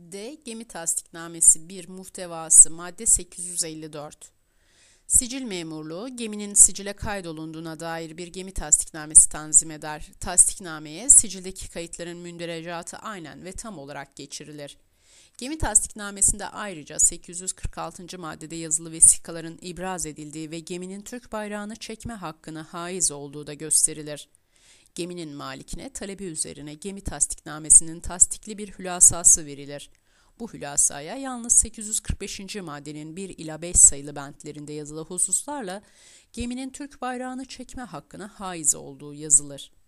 D. Gemi tasdiknamesi 1 muhtevası madde 854. Sicil memurluğu, geminin sicile kaydolunduğuna dair bir gemi tasdiknamesi tanzim eder. Tasdiknameye, sicildeki kayıtların münderecatı aynen ve tam olarak geçirilir. Gemi tasdiknamesinde ayrıca 846. maddede yazılı vesikaların ibraz edildiği ve geminin Türk bayrağını çekme hakkına haiz olduğu da gösterilir. Geminin malikine talebi üzerine gemi tasdiknamesinin tasdikli bir hülasası verilir. Bu hülasaya yalnız 845. maddenin 1 ila 5 sayılı bentlerinde yazılı hususlarla geminin Türk bayrağını çekme hakkına haiz olduğu yazılır.